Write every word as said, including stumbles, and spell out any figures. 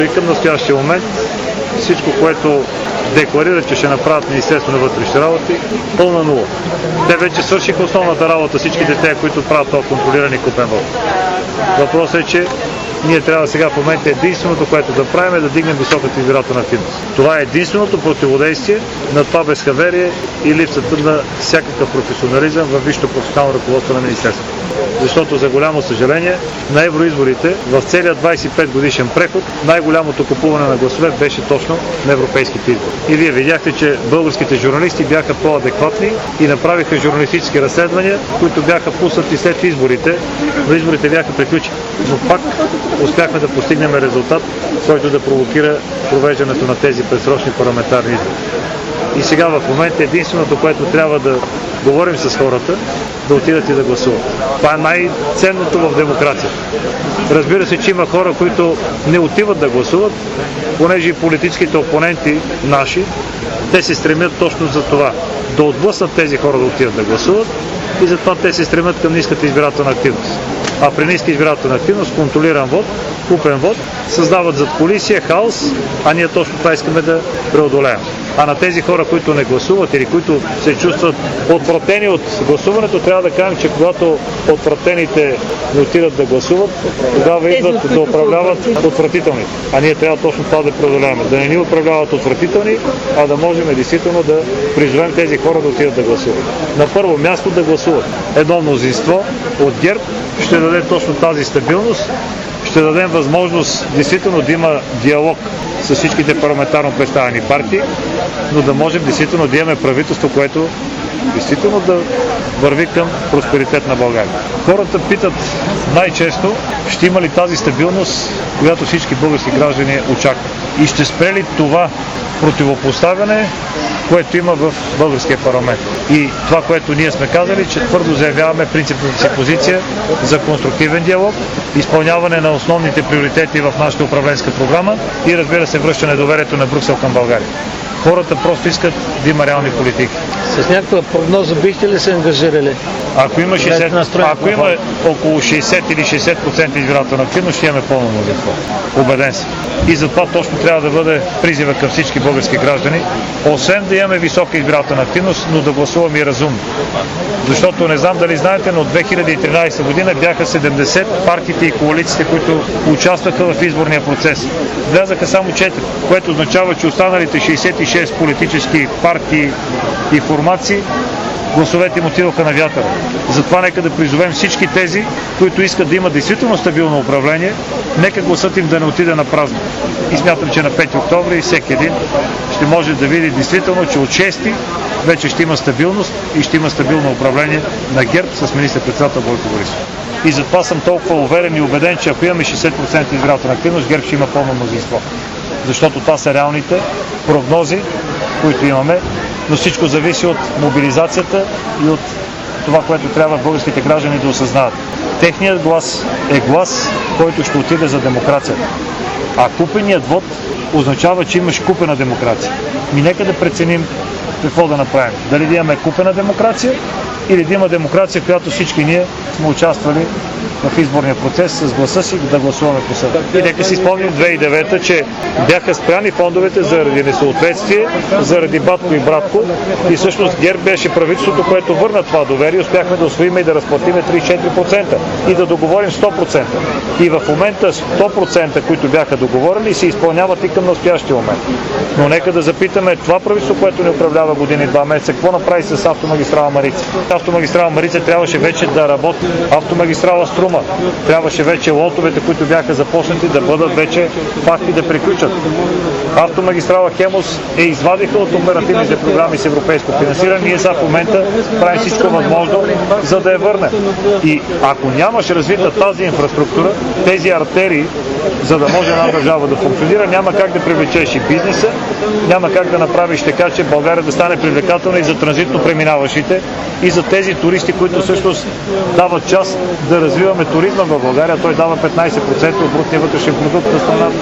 И към настоящия момент всичко, което декларира, че ще направят Министерство на вътрешните работи, пълна нула. Те вече свършиха основната работа, всичките те, които правят това контролиран и купен вот. Въпросът е, че ние трябва сега в момента единственото, което да правим, е да дигнем високата избирателна активност. Това е единственото противодействие на това безхаверие и липсата на всякакъв професионализъм във висшето професионално ръководство на Министерството. Защото за голямо съжаление на евроизборите в целия двадесет и пет годишен преход най-голямото купуване на гласове беше точно на европейските избори. И вие видяхте, че българските журналисти бяха по-адекватни и направиха журналистически разследвания, които бяха пуснати след изборите, но изборите бяха приключени. Но пак успяхме да постигнем резултат, който да провокира провеждането на тези предсрочни парламентарни избори. И сега в момента единственото, което трябва да говорим с хората, да отидат и да гласуват. Това е най-ценното в демокрацията. Разбира се, че има хора, които не отиват да гласуват, понеже и политическите опоненти наши, те се стремят точно за това, да отблъснат тези хора да отидат да гласуват и затова те се стремят към ниската избирателна активност. А при ниска избирателна активност, контролиран вод, купен вод, създават задкулисие, хаос, а ние точно това искаме да преодолеем. А на тези хора, които не гласуват или които се чувстват отвратени от гласуването, трябва да кажем, че когато отвратените не отидат да гласуват, тогава идват да управляват отвратителни. А ние трябва точно това да преодолеем. Да не ни управляват отвратителни, а да можем действително да призовем тези хора да отидат да гласуват. На първо място да гласуват. Едно мнозинство от ГЕРБ ще даде точно тази стабилност, ще дадем възможност действително да има диалог с всичките парламентарно представени партии, но да можем действително да имаме правителство, което действително да върви към просперитет на България. Хората питат най-често, ще има ли тази стабилност, която всички български граждани очакват. И ще спре ли това противопоставяне, което има в българския парламент. И това, което ние сме казали, че твърдо заявяваме принципната си позиция за конструктивен диалог, изпълняване на основните приоритети в нашата управленска програма и, разбира се, връщане доверието на Брюксел към България. Хората просто искат да има реални политики. С някаква прогноза бихте ли се ангажирали? Ако има, шейсет, ако има около шейсет или шейсет процента избирателна активност, ще имаме пълно мнозинство. Убеден съм. И затова точно трябва да бъде призива към всички български граждани, освен да имаме висока избирателна активност, но да гласуваме и разумно. Защото не знам дали знаете, но от две хиляди и тринадесета година бяха седемдесет партиите и коалициите, които участваха в изборния процес. Влязаха само четири, което означава, че останалите шейсет и шест политически партии и формации гласовете им отидоха на вятъра. Затова нека да призовем всички тези, които искат да имат действително стабилно управление, нека гласът им да не отиде на празно. И смятам, че на пети октомври всеки един ще може да види действително, че от шести вече ще има стабилност и ще има стабилно управление на ГЕРБ с министър-председател Бойко Борисов. И затова съм толкова уверен и убеден, че ако имаме шейсет процента избирателна активност, ГЕРБ ще има пълно мнозинство. Защото това са реалните прогнози, които имаме, но всичко зависи от мобилизацията и от това, което трябва българските граждани да осъзнаят. Техният глас е глас, който ще отиде за демокрацията. А купеният вод означава, че имаш купена демокрация. Ми нека да преценим какво да направим. Дали да имаме купена демокрация или да има демокрация, в която всички ние сме участвали в изборния процес с гласа си да гласуваме по съда. И нека си спомним две хиляди и девета, че бяха спряни фондовете заради несъответствие, заради батко и братко. И всъщност ГЕРБ беше правителството, което върна това доверие. Успяхме да усвоим и да разплатиме тридесет и четири процента и да договорим сто процента. И в момента сто процента, които бяха договорени, се изпълняват и към настоящия момент. Но нека да запитаме това правителство, което ни управлява години и два месеца, какво направи с автомагистрала Марица. Автомагистрала Марица трябваше вече да работи. Автомагистрала Струма трябваше вече лотовете, които бяха започнати, да бъдат вече факти, да приключат. Автомагистрала Хемус е извадиха от оперативните програми с европейско финансиране. Ние сега в момента правим всичко възможно, за да я върнем. И ако нямаш развита тази инфраструктура, тези артерии, за да може една държава да функционира, няма как да привлечеш и бизнеса, няма как да направиш така, че България да стане привлекателна и за транзитно преминаващите, и за тези туристи, които всъщност дават част да развиваме туризма в България. Той дава петнадесет процента от брутния вътрешен продукт на страната.